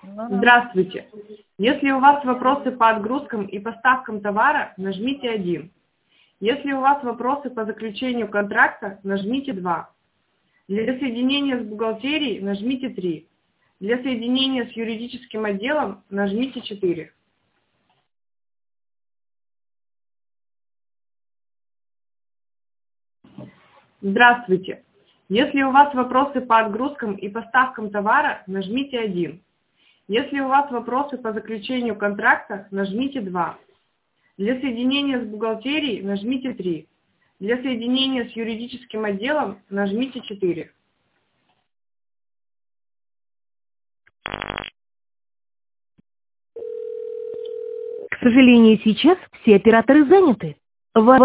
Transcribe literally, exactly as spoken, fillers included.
Ну да. Здравствуйте. Если у вас вопросы по отгрузкам и поставкам товара, нажмите один. Если у вас вопросы по заключению контракта, нажмите два. Для соединения с бухгалтерией нажмите три. Для соединения с юридическим отделом нажмите четыре. Здравствуйте. Если у вас вопросы по отгрузкам и поставкам товара, нажмите один. Если у вас вопросы по заключению контракта, нажмите два. Для соединения с бухгалтерией нажмите три. Для соединения с юридическим отделом нажмите четыре. К сожалению, сейчас все операторы заняты. Ва-